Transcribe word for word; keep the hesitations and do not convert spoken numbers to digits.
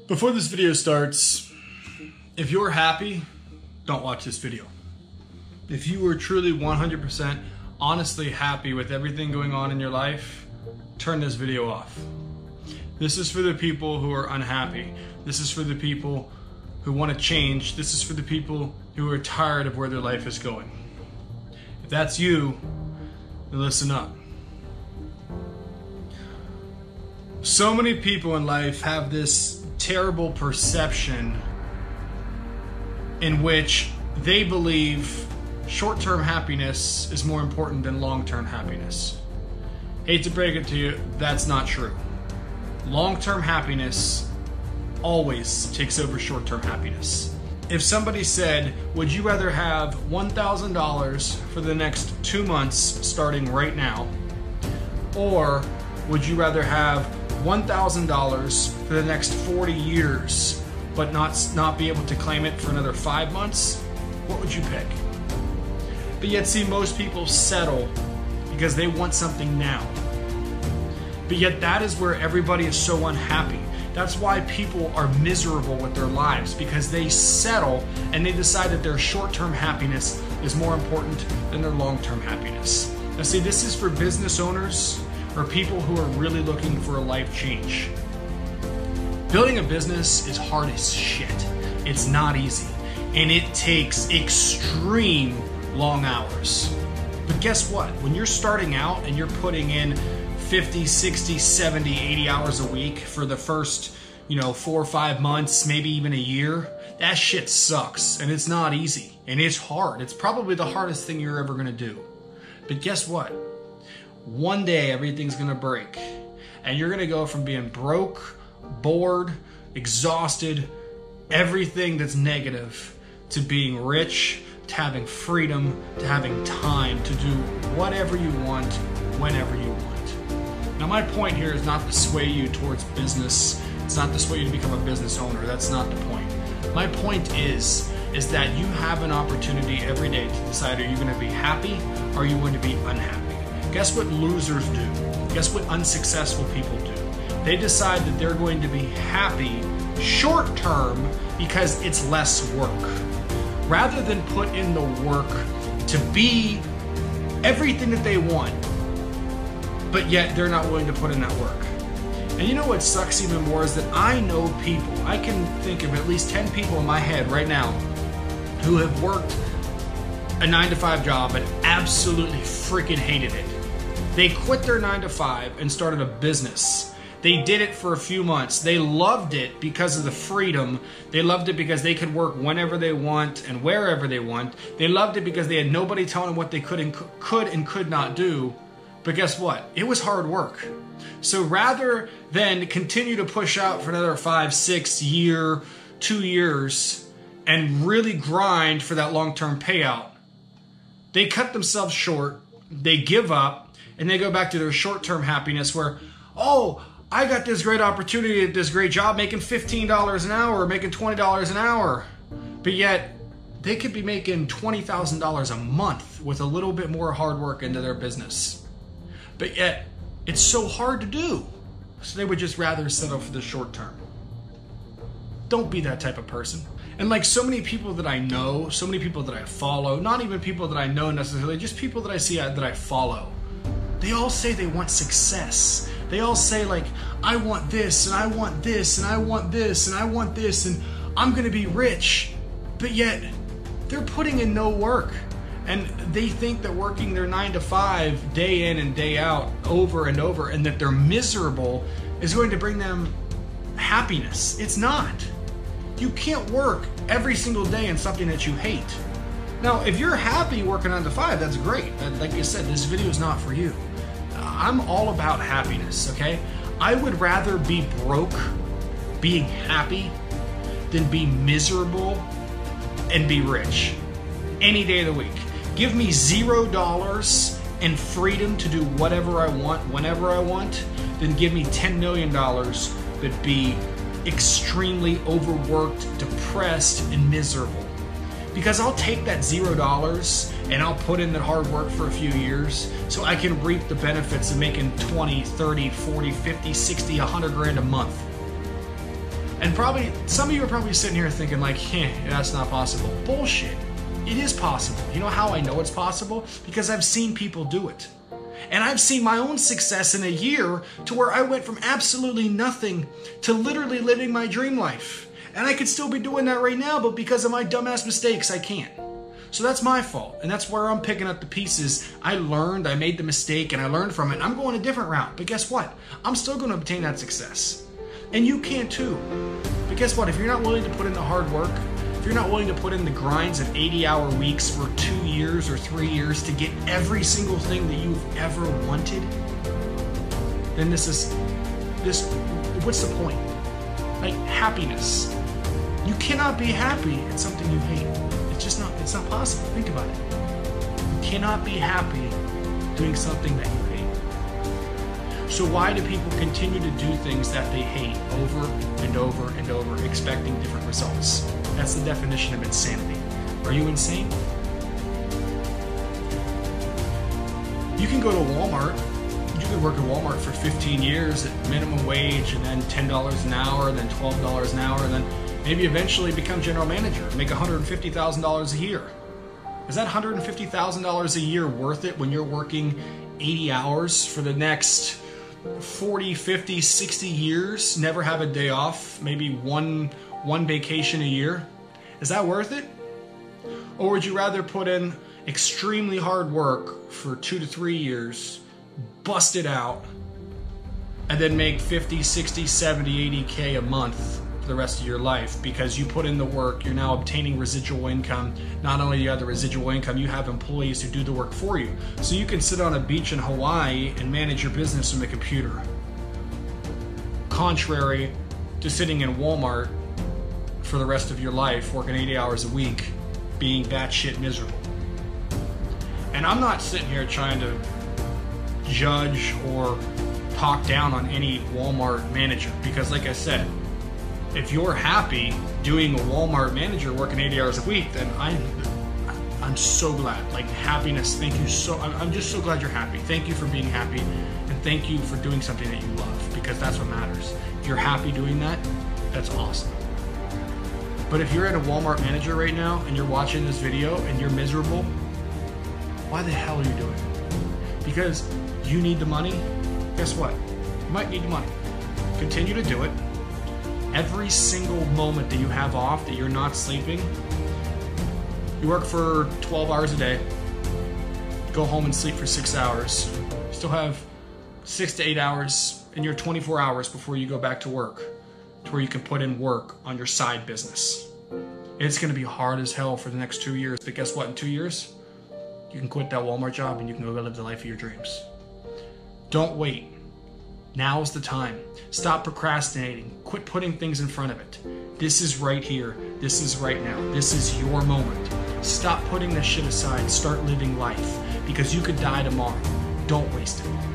Before this video starts, if you're happy, don't watch this video. If you were truly one hundred percent honestly happy with everything going on in your life, turn this video off. This is for the people who are unhappy. This is for the people who want to change. This is for the people who are tired of where their life is going. If that's you, then listen up. So many people in life have this terrible perception in which they believe short-term happiness is more important than long-term happiness. Hate to break it to you, that's not true. Long-term happiness always takes over short-term happiness. If somebody said, would you rather have one thousand dollars for the next two months starting right now, or would you rather have one thousand dollars for the next forty years but not, not be able to claim it for another five months, what would you pick? But yet see, most people settle because they want something now. But yet that is where everybody is so unhappy. That's why people are miserable with their lives, because they settle and they decide that their short-term happiness is more important than their long-term happiness. Now see, this is for business owners or people who are really looking for a life change. Building a business is hard as shit. It's not easy, and it takes extreme long hours. But guess what? When you're starting out and you're putting in fifty, sixty, seventy, eighty hours a week for the first, you know, four or five months, maybe even a year, that shit sucks, and it's not easy, and it's hard. It's probably the hardest thing you're ever gonna do. But guess what? One day everything's gonna break, and you're gonna go from being broke, bored, exhausted, everything that's negative, to being rich, to having freedom, to having time to do whatever you want, whenever you want. Now my point here is not to sway you towards business. It's not to sway you to become a business owner. That's not the point. My point is, is that you have an opportunity every day to decide, are you going to be happy or are you going to be unhappy? Guess what losers do? Guess what unsuccessful people do? They decide that they're going to be happy short term because it's less work. Rather than put in the work to be everything that they want, but yet they're not willing to put in that work. And you know what sucks even more is that I know people, I can think of at least ten people in my head right now who have worked a nine to five job and absolutely freaking hated it. They quit their nine to five and started a business. They did it for a few months. They loved it because of the freedom. They loved it because they could work whenever they want and wherever they want. They loved it because they had nobody telling them what they could and could and could not do. But guess what? It was hard work. So rather than continue to push out for another five, six year, two years, and really grind for that long-term payout, they cut themselves short, they give up, and they go back to their short-term happiness where, oh, I got this great opportunity at this great job making fifteen dollars an hour or making twenty dollars an hour. But yet, they could be making twenty thousand dollars a month with a little bit more hard work into their business. But yet, it's so hard to do. So they would just rather settle for the short term. Don't be that type of person. And like so many people that I know, so many people that I follow, not even people that I know necessarily, just people that I see that I follow, they all say they want success. They all say like, I want this, and I want this, and I want this, and I want this, and I'm gonna be rich. But yet, they're putting in no work. And they think that working their nine to five, day in and day out, over and over, and that they're miserable is going to bring them happiness. It's not. You can't work every single day in something that you hate. Now, if you're happy working nine to five, that's great. Like I said, this video is not for you. I'm all about happiness, okay? I would rather be broke, being happy, than be miserable and be rich. Any day of the week. Give me zero dollars and freedom to do whatever I want, whenever I want, then give me ten million dollars, but be extremely overworked, depressed, and miserable. Because I'll take that zero dollars and I'll put in that hard work for a few years so I can reap the benefits of making twenty, thirty, forty, fifty, sixty, a hundred grand a month. And probably, some of you are probably sitting here thinking like, eh, that's not possible. Bullshit. It is possible. You know how I know it's possible? Because I've seen people do it. And I've seen my own success in a year to where I went from absolutely nothing to literally living my dream life. And I could still be doing that right now, but because of my dumbass mistakes, I can't. So that's my fault. And that's where I'm picking up the pieces. I learned, I made the mistake, and I learned from it. I'm going a different route. But guess what? I'm still going to obtain that success. And you can too. But guess what? If you're not willing to put in the hard work, if you're not willing to put in the grinds of eighty hour weeks for two years or three years to get every single thing that you've ever wanted, then this is, this, what's the point? Like happiness. You cannot be happy at something you hate. It's just not, it's not possible. Think about it. You cannot be happy doing something that you hate. So why do people continue to do things that they hate over and over and over, expecting different results? That's the definition of insanity. Are you insane? You can go to Walmart. You could work at Walmart for fifteen years at minimum wage, and then ten dollars an hour, and then twelve dollars an hour, and then maybe eventually become general manager, make one hundred fifty thousand dollars a year. Is that one hundred fifty thousand dollars a year worth it when you're working eighty hours for the next forty, fifty, sixty years, never have a day off, maybe one, one vacation a year? Is that worth it? Or would you rather put in extremely hard work for two to three years, bust it out, and then make fifty, sixty, seventy, eighty K a month for the rest of your life because you put in the work, you're now obtaining residual income. Not only do you have the residual income, you have employees who do the work for you. So you can sit on a beach in Hawaii and manage your business from a computer. Contrary to sitting in Walmart for the rest of your life, working eighty hours a week, being batshit miserable. And I'm not sitting here trying to judge or talk down on any Walmart manager because like I said, if you're happy doing a Walmart manager working eighty hours a week, then I'm I'm so glad. Like happiness, thank you so, I'm just so glad you're happy. Thank you for being happy, and thank you for doing something that you love, because that's what matters. If you're happy doing that, that's awesome. But if you're at a Walmart manager right now and you're watching this video and you're miserable, why the hell are you doing it? Because you need the money? Guess what? You might need the money. Continue to do it. Every single moment that you have off, that you're not sleeping, you work for twelve hours a day, go home and sleep for six hours, you still have six to eight hours in your twenty-four hours before you go back to work, to where you can put in work on your side business. It's gonna be hard as hell for the next two years, but guess what? In two years, you can quit that Walmart job and you can go live the life of your dreams. Don't wait. Now's the time. Stop procrastinating. Quit putting things in front of it. This is right here. This is right now. This is your moment. Stop putting this shit aside. Start living life, because you could die tomorrow. Don't waste it.